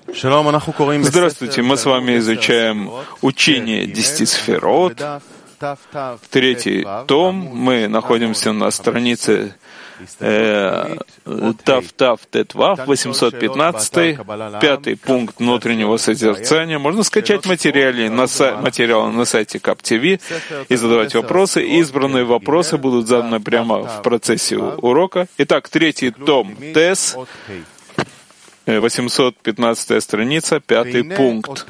Здравствуйте, мы с вами изучаем учение 10 сферот, третий том. Мы находимся на странице Тав Тетвав, 815, пятый пункт внутреннего созерцания. Можно скачать материалы на сайте КапТВ и задавать вопросы. Избранные вопросы будут заданы прямо в процессе урока. Итак, третий том ТЭС, 815 страница, пятый пункт.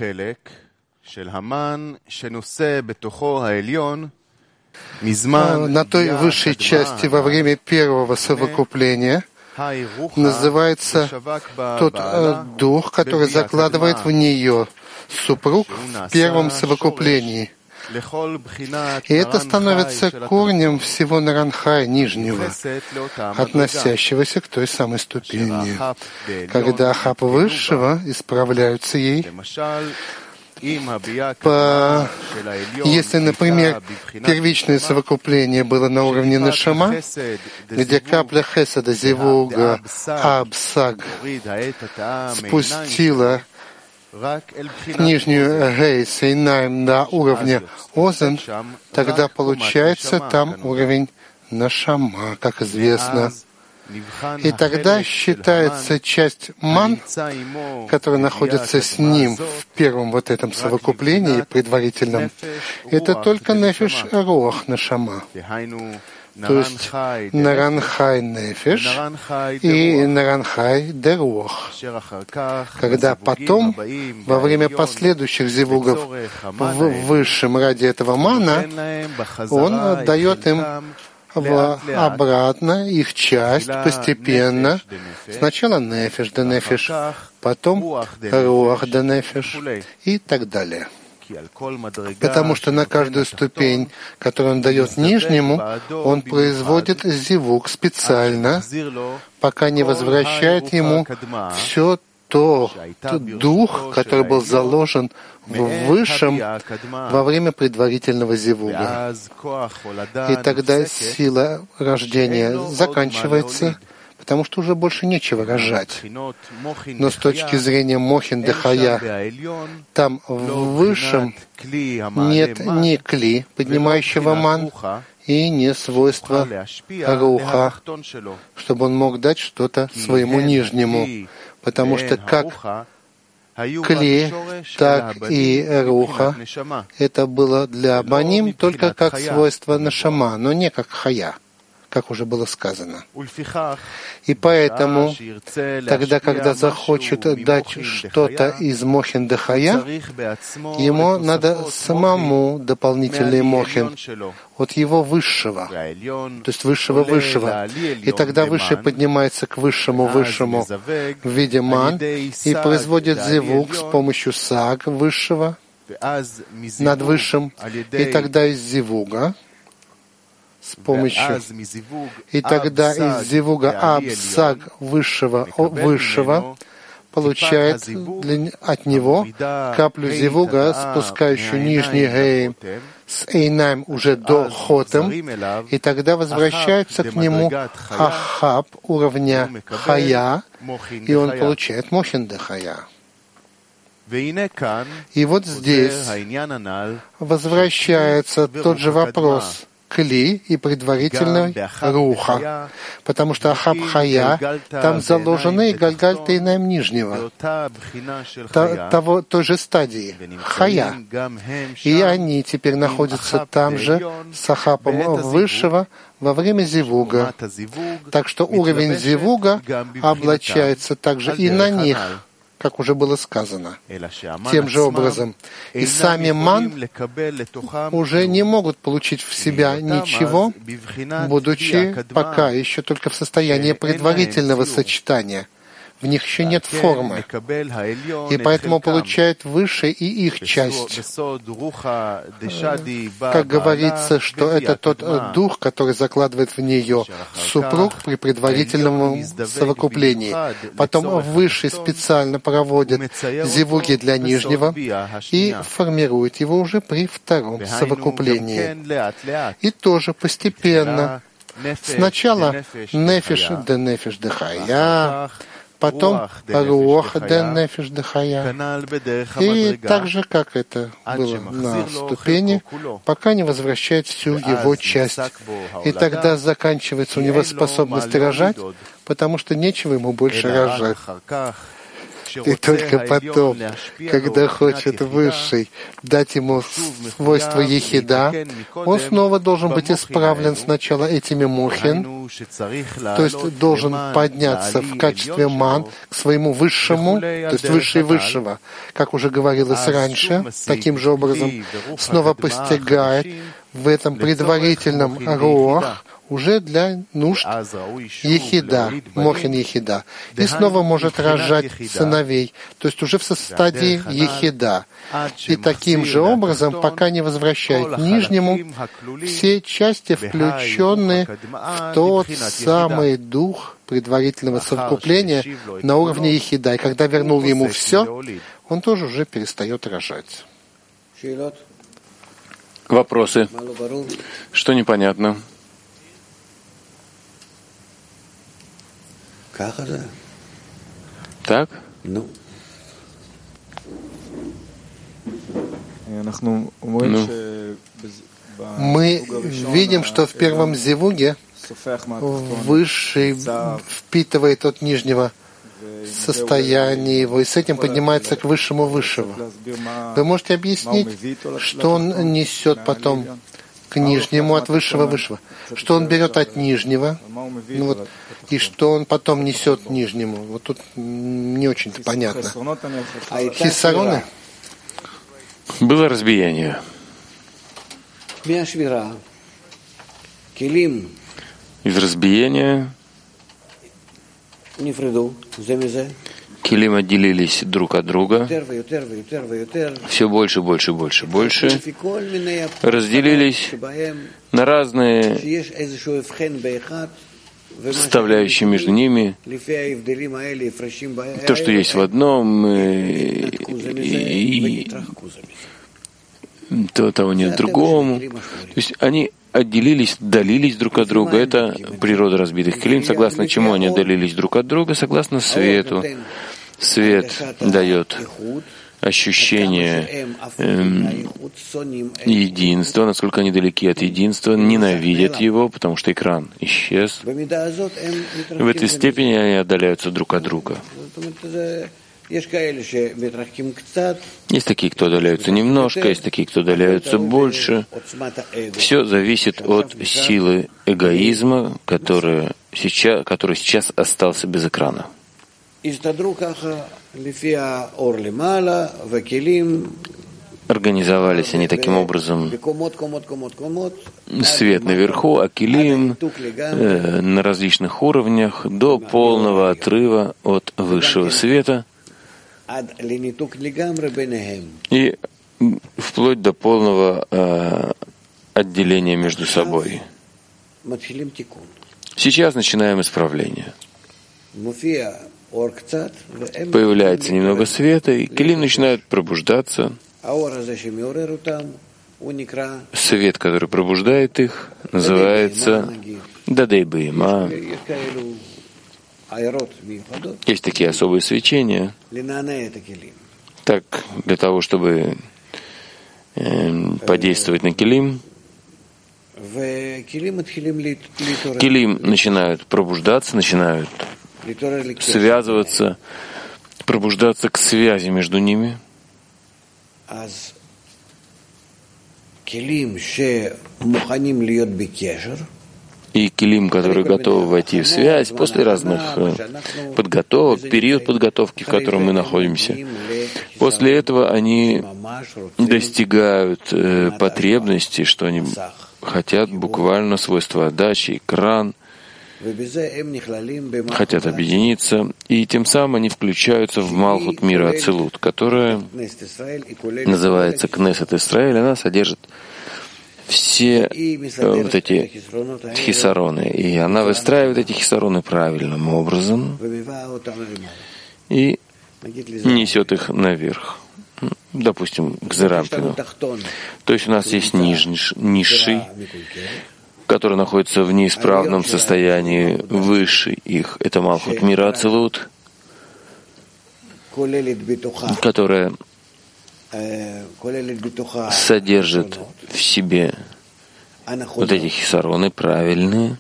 На той высшей части во время первого совокупления называется тот дух, который закладывает в нее супруг в первом совокуплении. И это становится корнем всего Наранхая нижнего, относящегося к той самой ступени. Когда Ахаб высшего исправляются ей, если, например, первичное совокупление было на уровне Нешама, где капля Хеседа, Зивуга, Абсаг спустила нижнюю Гейс и Найм на уровне Озен, тогда получается там уровень Нешама, как известно. И тогда считается часть ман, которая находится с ним в первом вот этом совокуплении предварительном, это только нефиш руах нешама. То есть Наранхай нефиш и Наранхай деруах. Когда потом, во время последующих зивугов в высшем ради этого мана, он дает им обратно их часть постепенно. Сначала нефиш да нефиш, потом руах да нефиш и так далее. Потому что на каждую ступень, которую он дает нижнему, он производит зивук специально, пока не возвращает ему все тот дух, который был заложен в высшем во время предварительного зивуга. И тогда сила рождения заканчивается, потому что уже больше нечего рожать. Но с точки зрения Мохин Дехая, там в высшем нет ни кли, поднимающего ман, и не свойства руха, чтобы он мог дать что-то своему нижнему. Потому что как кли, так и руха, это было для баним только как свойство нашама, но не как хая, как уже было сказано. И поэтому, тогда, когда захочет дать что-то из Мохин Дехая, ему надо самому дополнительный Мохин от его высшего, то есть высшего. И тогда высшее поднимается к высшему в виде ман и производит зивук с помощью саг высшего над высшим, и тогда из зивуга с помощью. И тогда из зивуга Абсаг высшего получает от него каплю зивуга, спускающую нижний гей с Эйнаем уже до Хотем, и тогда возвращается к нему Ахаб уровня Хая, и он получает Мохин де Хая. И вот здесь возвращается тот же вопрос кли и предварительной руха, потому что Ахаб Хая, там заложены и Гальгаль Тейнаем нижнего, той же стадии, Хая. И они теперь находятся там же с Ахабом высшего во время зивуга. Так что уровень зивуга облачается также и на них, как уже было сказано, тем же образом. И сами ман уже не могут получить в себя ничего, будучи пока еще только в состоянии предварительного сочетания. В них еще нет формы, и поэтому получают выше и их часть. Как говорится, что это тот дух, который закладывает в нее супруг при предварительном совокуплении. Потом высший специально проводит зивуги для нижнего и формирует его уже при втором совокуплении. И тоже постепенно. Сначала нефиш де хая, потом руах де нефеш де хая. И так же, как это было на ступени, пока не возвращает всю его часть. И тогда заканчивается у него способность рожать, потому что нечего ему больше рожать. И только потом, когда хочет Высший дать ему свойство ехида, он снова должен быть исправлен сначала этими мухин, то есть должен подняться в качестве ман к своему высшему, то есть высший высшего, как уже говорилось раньше, таким же образом снова постигает в этом предварительном руах уже для нужд ехида, мохин ехида, и снова может рожать сыновей, то есть уже в стадии ехида. И таким же образом, пока не возвращает нижнему все части, включенные в тот самый дух предварительного совокупления на уровне ехида. И когда вернул ему все, он тоже уже перестает рожать. Вопросы? Что непонятно? Так? Ну. Мы видим, что в первом зивуге Высший впитывает от нижнего состояние его, и с этим поднимается к высшему высшего. Вы можете объяснить, что он несет потом к нижнему от высшего высшего? Что он берет от нижнего, и что он потом несет нижнему? Вот тут не очень-то понятно. Хиссароны? Было разбиение. Из разбиения килим отделились друг от друга, все больше, больше, больше, больше, разделились на разные составляющие между ними, то, что есть в одном, и то того нет в другом. То есть они отделились, отдалились друг от друга. Это природа разбитых килим. Согласно чему они отдалились друг от друга? Согласно свету. Свет дает ощущение единства, насколько они далеки от единства, ненавидят его, потому что экран исчез. В этой степени они отдаляются друг от друга. Есть такие, кто отдаляются немножко, есть такие, кто отдаляются больше. Все зависит от силы эгоизма, который сейчас остался без экрана. Организовались они таким образом: свет наверху, а килим на различных уровнях до полного отрыва от высшего света и вплоть до полного отделения между собой. Сейчас начинаем исправление. Появляется немного света, и килим начинают пробуждаться. Свет, который пробуждает их, называется Дадей Бейма. Есть такие особые свечения, так, для того, чтобы подействовать на килим. Килим начинают пробуждаться, начинают связываться, пробуждаться к связи между ними. И килим, которые готовы войти в связь после разных подготовок, период подготовки, в котором мы находимся, после этого они достигают потребности, что они хотят буквально свойства отдачи, экран, хотят объединиться, и тем самым они включаются в Малхут мира Ацилут, которая называется Кнесет Исраэль. Она содержит все вот эти хисароны, и она выстраивает эти хисароны правильным образом и несет их наверх, допустим, к Зерампину. То есть у нас есть низший, который находится в неисправном состоянии, высший их, это Малхут мира Ацилут, которая содержит в себе вот эти хисароны правильные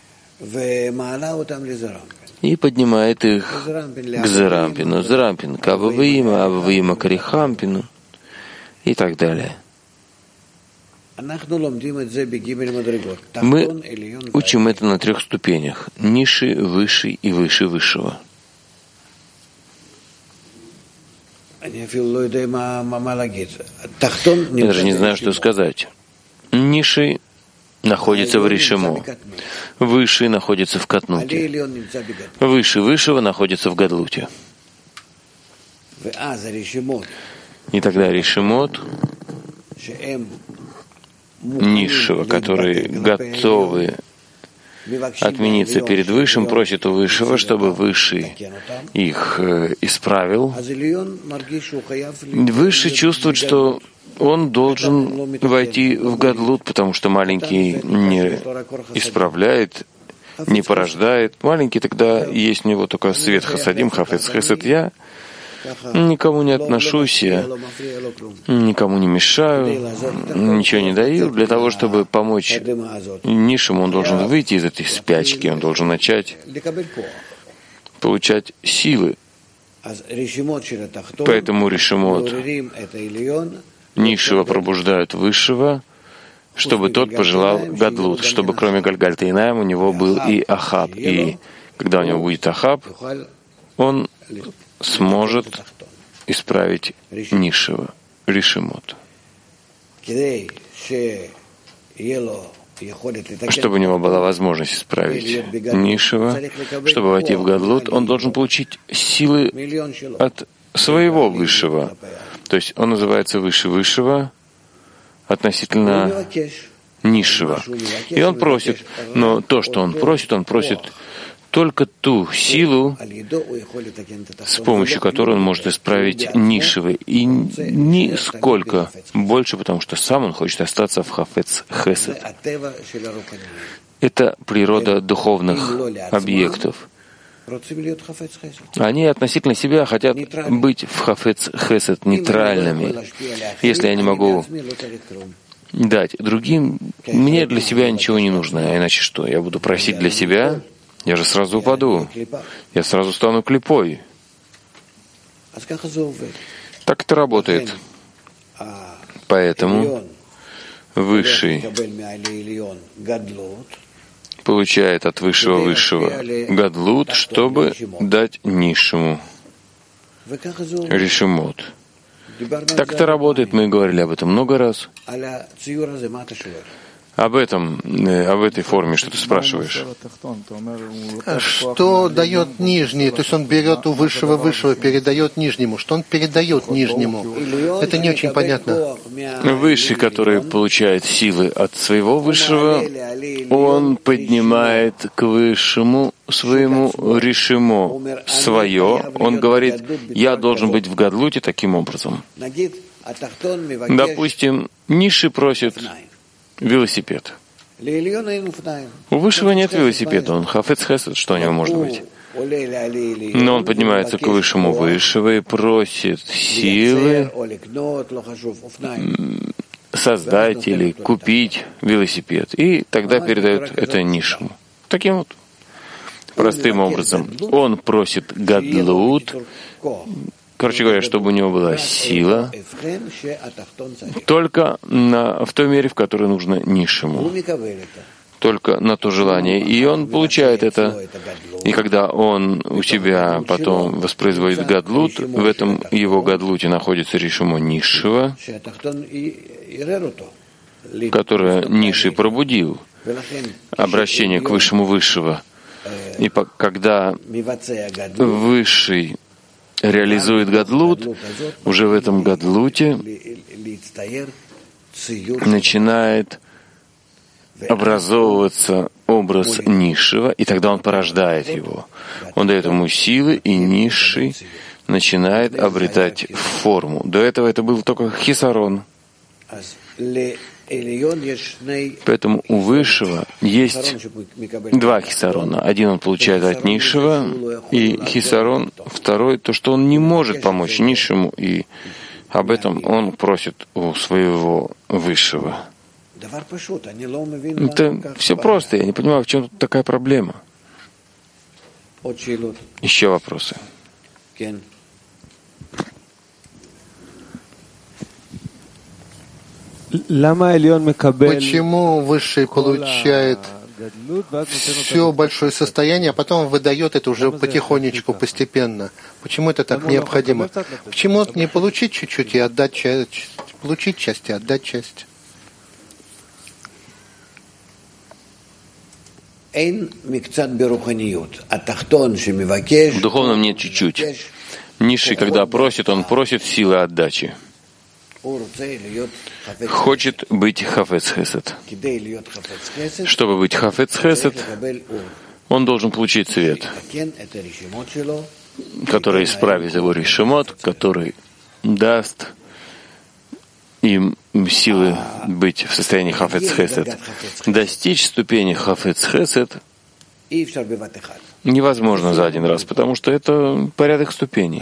и поднимает их к Зерампину, Зерампин к Абавиима, Абавиима к Арихампину и так далее. Мы учим это на 3 ступенях: низший, высший и выше высшего. Я даже не знаю, что сказать. Низший находится в Ришимо, высший находится в Катнуте, выше высшего находится в Гадлуте. И тогда Ришимот низшего, которые готовы отмениться перед Высшим, просят у Высшего, чтобы Высший их исправил. Высший чувствует, что он должен войти в Гадлут, потому что маленький не исправляет, не порождает. Маленький тогда есть у него только свет хасадим, хафец хесед. Я никому не отношусь, я никому не мешаю, ничего не даю. Для того, чтобы помочь низшему, он должен выйти из этой спячки, он должен начать получать силы. Поэтому Ришимот низшего пробуждают высшего, чтобы тот пожелал Гадлут, чтобы кроме Гальгальта Инаим у него был и Ахаб. И когда у него будет Ахаб, он сможет исправить низшего, Ришимот. Чтобы у него была возможность исправить низшего, чтобы войти в Гадлут, он должен получить силы от своего высшего. То есть он называется выше высшего относительно низшего. И он просит, но то, что он просит только ту силу, с помощью которой он может исправить низшего, и нисколько больше, потому что сам он хочет остаться в хафец хесед. Это природа духовных объектов. Они относительно себя хотят быть в хафец хесед нейтральными. Если я не могу дать другим, мне для себя ничего не нужно. А иначе что? Я буду просить для себя? Я же сразу упаду. Я сразу стану клипой. Так это работает. Поэтому Высший получает от высшего Гадлут, чтобы дать низшему Ришимот. Так это работает, мы говорили об этом много раз. Об этой форме, что ты спрашиваешь. Что дает нижний? То есть он берет у высшего, передает нижнему. Что он передает нижнему? Это не очень понятно. Высший, который получает силы от своего высшего, он поднимает к высшему своему Ришимо свое. Он говорит, я должен быть в Гадлуте таким образом. Допустим, низший просит велосипед. У высшего нет велосипеда, он хафец хесед, что у него может быть? Но он поднимается к высшему высшего и просит силы создать или купить велосипед. И тогда передает это низшему. Таким вот простым образом. Он просит Гадлут, короче говоря, чтобы у него была сила, только в той мере, в которой нужно низшему. Только на то желание. И он получает это. И когда он у себя потом воспроизводит Гадлут, в этом его Гадлуте находится Ришимо низшего, которое низший пробудил, обращение к высшему высшего. И когда высший реализует Гадлут, уже в этом Гадлуте начинает образовываться образ низшего, и тогда он порождает его. Он дает ему силы, и низший начинает обретать форму. До этого это был только хисарон. Поэтому у Высшего есть два хисарона. Один он получает от Низшего, и хисарон второй, то, что он не может помочь Низшему, и об этом он просит у своего Высшего. Это все просто, я не понимаю, в чем тут такая проблема. Еще вопросы? Почему Высший получает все большое состояние, а потом выдает это уже потихонечку, постепенно? Почему это так необходимо? Почему не получить чуть-чуть и отдать часть, получить часть и отдать часть? В духовном нет чуть-чуть. Низший, когда просит, он просит силы отдачи. Хочет быть хафец хесед. Чтобы быть хафец хесед, он должен получить свет, который исправит его решимот, который даст им силы быть в состоянии хафец хесед. Достичь ступени хафец хесед невозможно за один раз, потому что это порядок ступеней.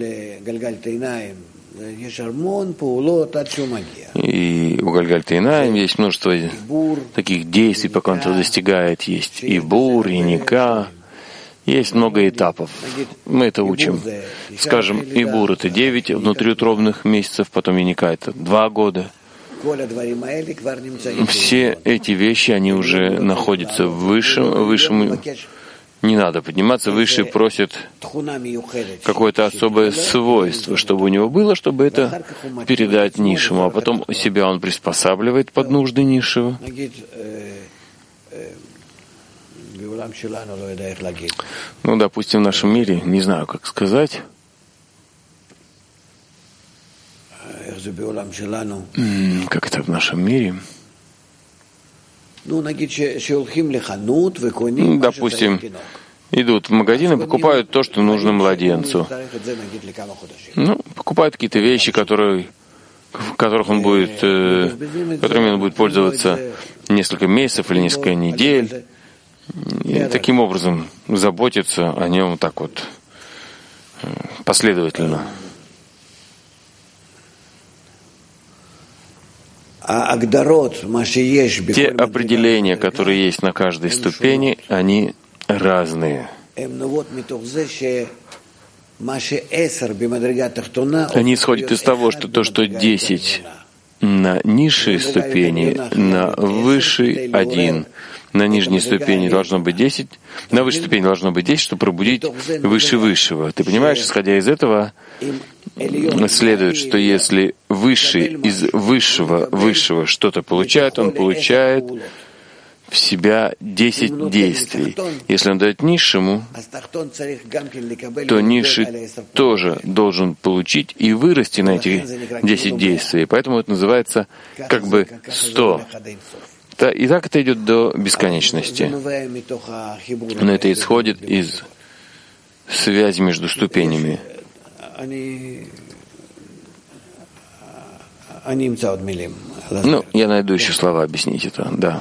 И у Гальгальт-Эйнаим есть множество таких действий, пока он этого достигает. Есть и бур, и ника. Есть много этапов. Мы это учим. Скажем, и бур — это 9 внутриутробных месяцев, потом и ника — это 2 года. Все эти вещи, они уже находятся в высшем. Не надо подниматься, Высший просит какое-то особое свойство, чтобы у него было, чтобы это передать Низшему, а потом себя он приспосабливает под нужды Низшего. Ну, допустим, в нашем мире, не знаю, как сказать, как это в нашем мире. Допустим, идут в магазин и покупают то, что нужно младенцу. Ну, покупают какие-то вещи, которыми он будет пользоваться несколько месяцев или несколько недель. И таким образом заботиться о нем так вот последовательно. Те определения, которые есть на каждой ступени, они разные. Они исходят из того, что то, что 10 на низшей ступени, на высшей 1, на нижней ступени должно быть 10, на высшей ступени должно быть 10, чтобы пробудить выше высшего. Ты понимаешь, исходя из этого, следует, что если высший из высшего что-то получает, он получает в себя 10 действий. Если он дает низшему, то низший тоже должен получить и вырасти на эти 10 действий. Поэтому это называется как бы 100. И так это идет до бесконечности. Но это исходит из связи между ступенями. Ну, я найду еще слова объяснить это, да.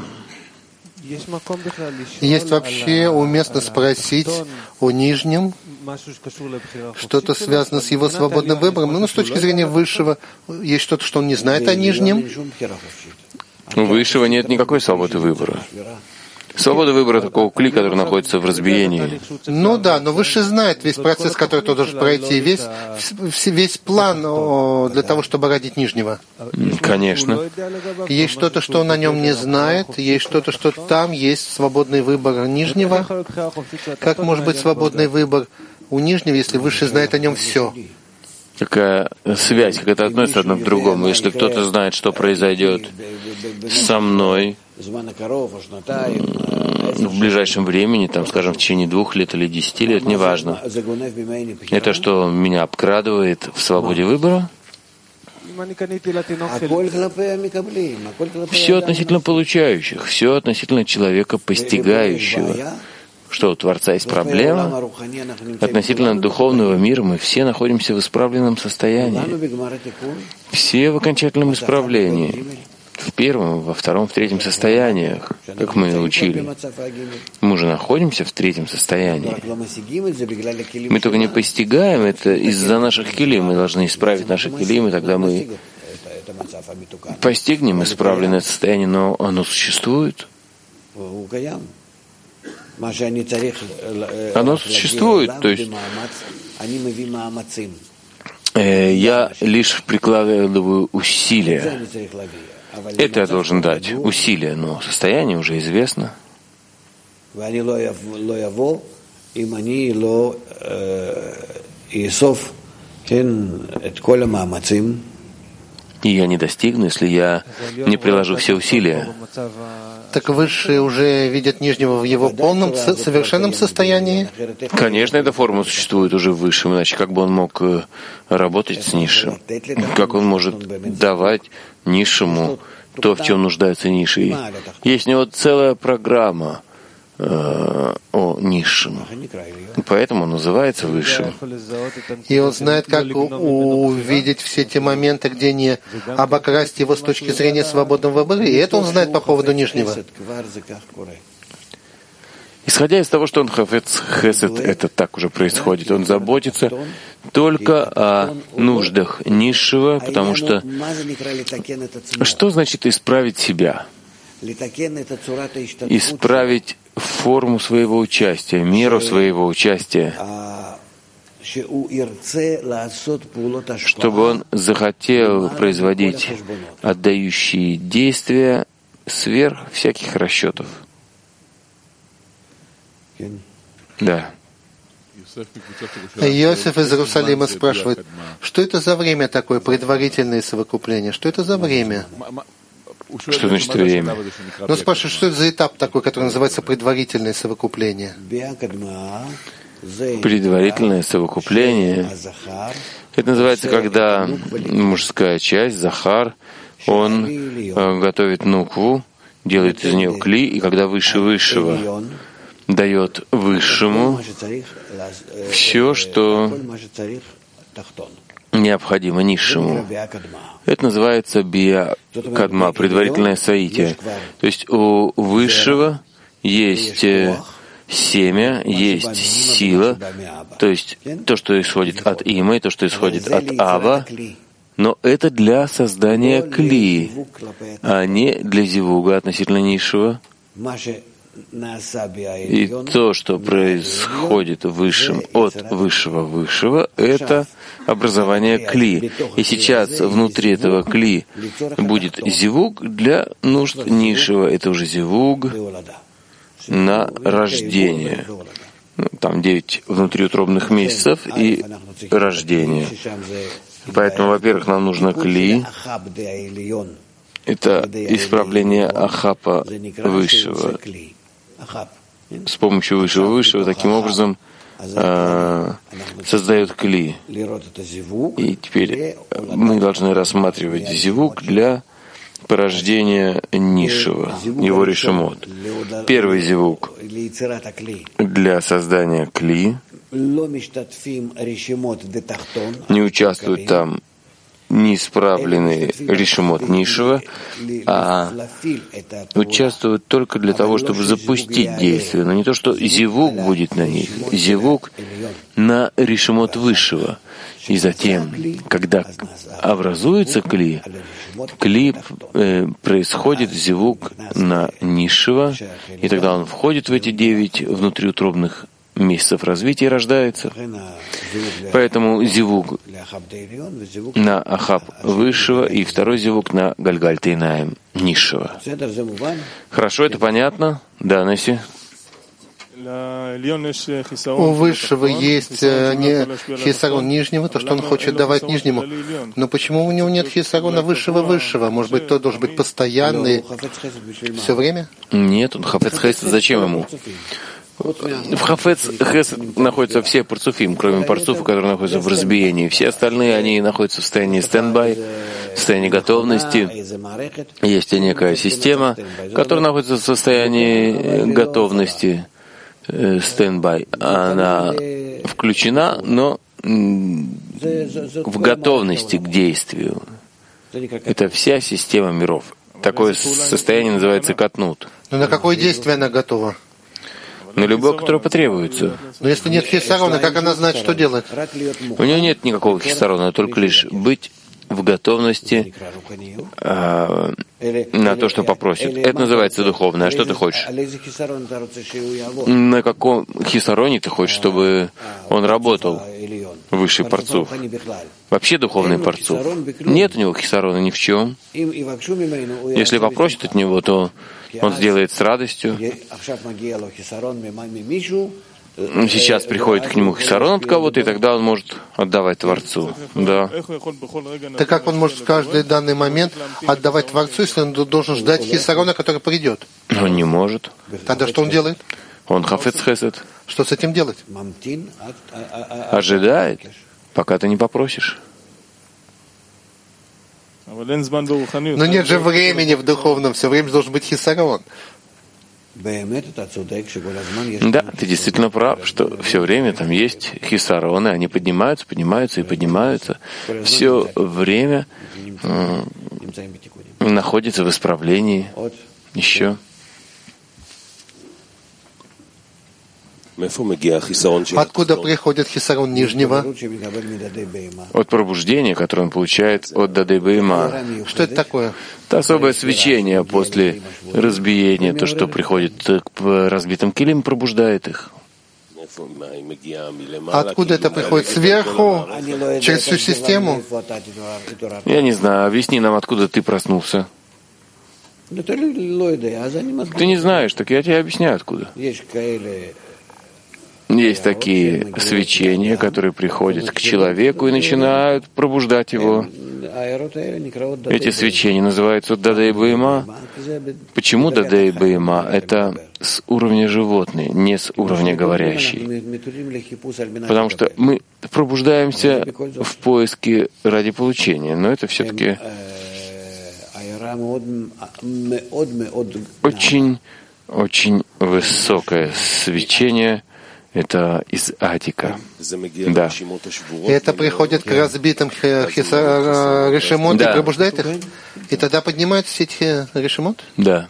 Есть вообще уместно спросить о нижнем, что-то связано с его свободным выбором. Ну, с точки зрения высшего, есть что-то, что он не знает о нижнем. У высшего нет никакой свободы выбора. Свобода выбора такого кли, который находится в разбиении. Ну да, но Высший знает весь процесс, который ты должен пройти, весь план для того, чтобы родить нижнего. Конечно. Есть что-то, что он о нем не знает, есть что-то, что там есть свободный выбор нижнего. Как может быть свободный выбор у нижнего, если Высший знает о нем все? Какая связь, как это относится одно к другому. Если кто-то знает, что произойдет со мной в ближайшем времени, там, скажем, в течение 2 лет или 10 лет, неважно. Это что, меня обкрадывает в свободе выбора? Все относительно получающих, все относительно человека постигающего. Что у Творца есть проблема? Относительно духовного мира мы все находимся в исправленном состоянии. Все в окончательном исправлении. в первом, во втором, в третьем состояниях, как мы учили. Мы уже находимся в третьем состоянии. Мы только не постигаем это из-за наших килим. Мы должны исправить наши килим, и тогда мы постигнем исправленное состояние, но оно существует. Оно существует, то есть я лишь прикладываю усилия. Это я должен дать, усилия, но состояние уже известно. И я не достигну, если я не приложу все усилия. Так высшие уже видят нижнего в его полном, совершенном состоянии? Конечно, эта форма существует уже в высшем, иначе как бы он мог работать с низшим? Как он может давать низшему то, в чем нуждается низший? Есть у него целая программа о низшем. Поэтому он называется высшим. И он знает, как увидеть все те моменты, где не обокрасть его с точки зрения свободного выбора. И это он знает по поводу нижнего. Исходя из того, что он хафец хесед, это так уже происходит. Он заботится только о нуждах низшего, потому что что значит исправить себя? Исправить форму своего участия, меру своего участия, чтобы он захотел производить отдающие действия сверх всяких расчетов. Да. Йосиф из Иерусалима спрашивает, что это за время такое, предварительное совокупление? Что это за время? Что значит время? Ну, спрашивают, что это за этап такой, который называется предварительное совокупление? Предварительное совокупление — это называется, когда мужская часть, Захар, он готовит нукву, делает из нее кли, и когда выше высшего дает высшему все, что необходимо низшему. Это называется биа-кадма, предварительное соитие. То есть у высшего есть семя, есть сила, то есть то, что исходит от Имы, то, что исходит от Аба, но это для создания кли, а не для зивуга относительно низшего. И то, что происходит высшим от высшего, это образование кли. И сейчас внутри этого кли будет зивуг для нужд низшего. Это уже зивуг на рождение. Там 9 внутриутробных месяцев и рождение. Поэтому, во-первых, нам нужно кли. Это исправление ахапа высшего. С помощью высшего таким образом создает кли. И теперь мы должны рассматривать зивук для порождения низшего, его решемот. Первый зивук для создания кли. Не участвуют там неисправленный решемот низшего, а участвуют только для того, чтобы запустить действие, но не то, что зивук будет на них, зивук на решемот высшего. И затем, когда образуется кли, происходит зивук на низшего, и тогда он входит в эти 9 внутриутробных месяцев развития и рождается. Поэтому зивук на ахаб высшего и второй зивук на гальгаль-тейнаем низшего. Хорошо, это понятно? Да, Несси? У высшего есть хисарон нижнего, то, что он хочет давать нижнему. Но почему у него нет хисарона высшего? Может быть, то должен быть постоянный все время? Нет, он хафец хесед. Зачем ему? В хафец хесед находятся все парцуфим, кроме парцуфа, который находится в разбиении. Все остальные, они находятся в состоянии стендбай, в состоянии готовности. Есть некая система, которая находится в состоянии готовности, стендбай. Она включена, но в готовности к действию. Это вся система миров. такое состояние называется катнут. Но на какое действие она готова? На любое, которое потребуется. Но если нет хисарона, как она знает, что делать? У нее нет никакого хисарона, только лишь быть в готовности на то, что попросит. Это называется духовное. А что ты хочешь? На каком хисароне ты хочешь, чтобы он работал, высший парцуф? Вообще духовный парцуф. Нет у него хисарона ни в чем. Если попросит от него, то он сделает с радостью. Сейчас приходит к нему хисарон от кого-то, и тогда он может отдавать Творцу. Да. Так как он может в каждый данный момент отдавать Творцу, если он должен ждать хисарона, который придет? Он не может. Тогда что он делает? Он хафец хесед. Что с этим делать? Ожидает, пока ты не попросишь. Но нет же времени в духовном, все время должен быть хисарон. Да, ты действительно прав, что все время там есть хисароны, они поднимаются, поднимаются и поднимаются. Все время находится в исправлении. Еще. Откуда приходит хисарон нижнего? От пробуждения, которое он получает от Дадей Бейма. Что это такое? Это особое свечение после разбиения, то, что приходит к разбитым килим, пробуждает их. Откуда это приходит? Сверху? Через всю систему? Я не знаю. Объясни нам, откуда ты проснулся. Ты не знаешь, так я тебе объясняю, откуда. Есть такие свечения, которые приходят к человеку и начинают пробуждать его. Эти свечения называются Дадей Бейма. Почему Дадей Бейма? Это с уровня животные, не с уровня говорящий. Потому что мы пробуждаемся в поиске ради получения, но это все-таки очень высокое свечение. Это из Атика. Да. И это приходит к разбитым решемот и пробуждает их? И тогда поднимаются все эти решемот? Да.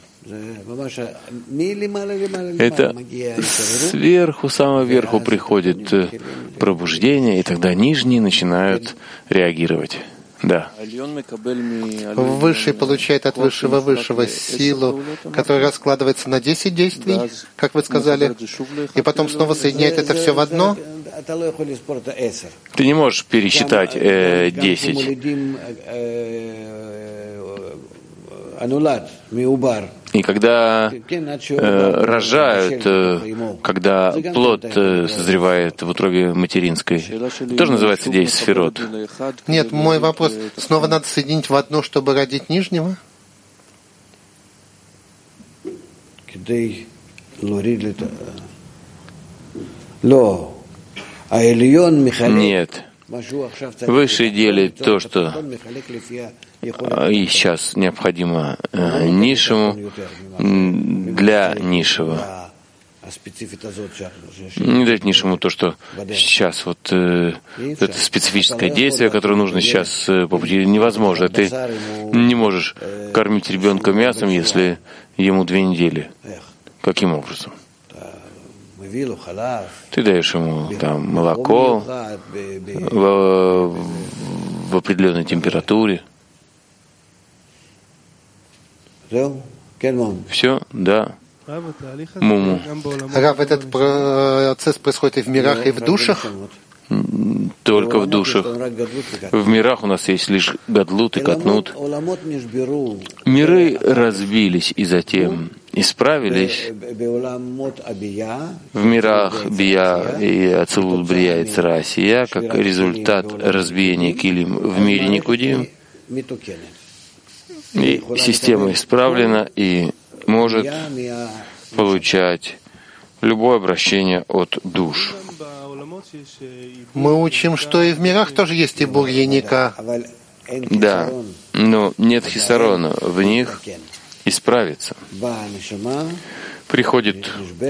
Это сверху, самого верху приходит пробуждение, и тогда нижние начинают реагировать. Да. Высший получает от высшего силу, которая раскладывается на 10 действий, как вы сказали, и потом снова соединяет это все в одно. Ты не можешь пересчитать 10. И когда рожают, когда плод созревает в утробе материнской, тоже называется 10 сферот. Нет, мой вопрос, снова надо соединить в одно, чтобы родить нижнего? Нет. Высший делит то, что и сейчас необходимо низшему для низшего. Не дать низшему то, что сейчас вот это специфическое действие, которое нужно сейчас по пути, невозможно. Ты не можешь кормить ребенка мясом, если ему 2 недели. Каким образом? Ты даешь ему там молоко в определенной температуре. Все, да. Муму. Рав, этот процесс происходит и в мирах, и в душах? Только в душах. В мирах у нас есть лишь гадлут и катнут. Миры разбились и затем исправились. В мирах Бия и Ацилут Брия и Царасия, как результат разбиения килим в мире Никудим. И система исправлена и может получать любое обращение от душ. Мы учим, что и в мирах тоже есть и бурьяника. Да, но нет хисарона в них исправиться. Приходит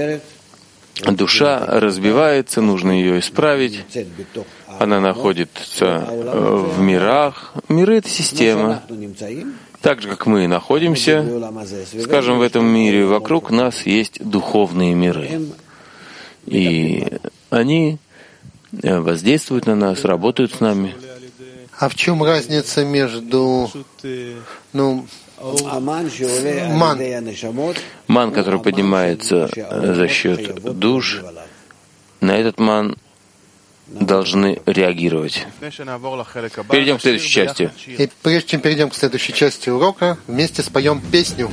душа, разбивается, нужно ее исправить. Она находится в мирах. Миры — это система. Так же, как мы находимся, скажем, в этом мире, вокруг нас есть духовные миры. И они воздействуют на нас, работают с нами. А в чем разница между ман, который поднимается за счет душ, на этот ман должны реагировать. Перейдем к следующей части. И прежде чем перейдем к следующей части урока, вместе споем песню.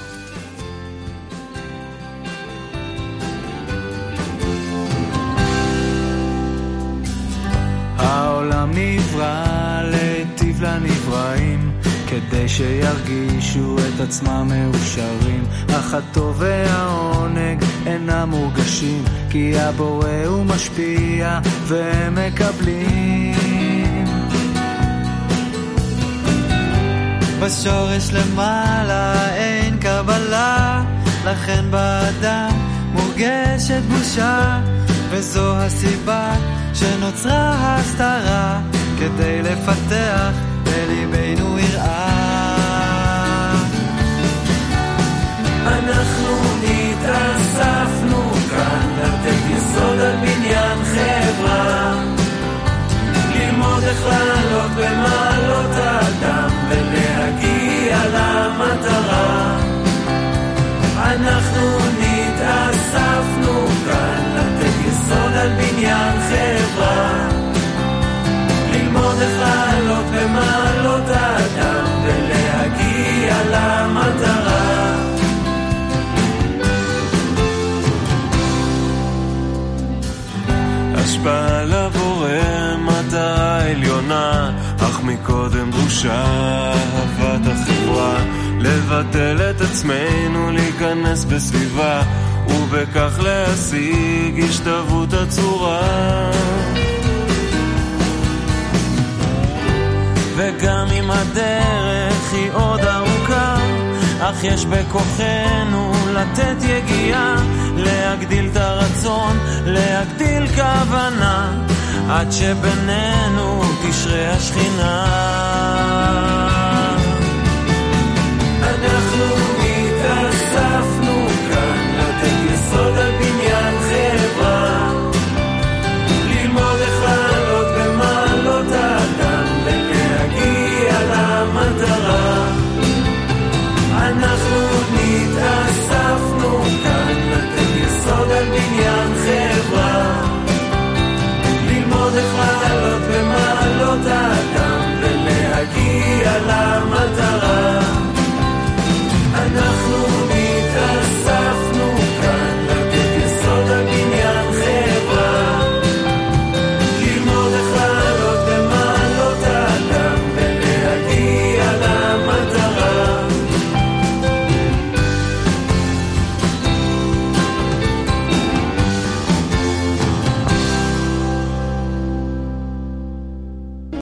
כדי שירגישו את עצמם מאושרים, אך הטוב והעונג אינם מורגשים, כי הבורא הוא משפיע והם מקבלים. בשורש למעלה אין קבלה, לכן באדם מורגשת בושה, וזו הסיבה שנוצרה הסתרה, כדי לפתח בליבנו יראה. אנחנו התאספנו כאן לתת יסוד על בניין חברה, ללמוד איך לעלות במעלות האדם ולהגיע למטרה. אנחנו התאספנו כאן לתת יסוד על בניין חברה, ללמוד איך לעלות במעלות האדם ולהגיע למטרה. השפעה לבורא מטרה עליונה, אך מקודם דרושה אהבת החברה, לבטל את עצמנו, להיכנס בסביבה, ובכך להשיג השתוות הצורה. וגם אם הדרך היא עוד ארוכה, אך יש בכוחנו לתת יגיעה, להגדיל את הרצון, להגדיל כוונה, עד שבינינו תשרה השכינה.